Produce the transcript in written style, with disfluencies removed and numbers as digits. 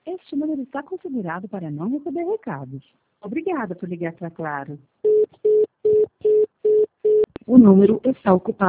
Este número está configurado para não receber recados. Obrigada por ligar para Claro. O número está ocupado.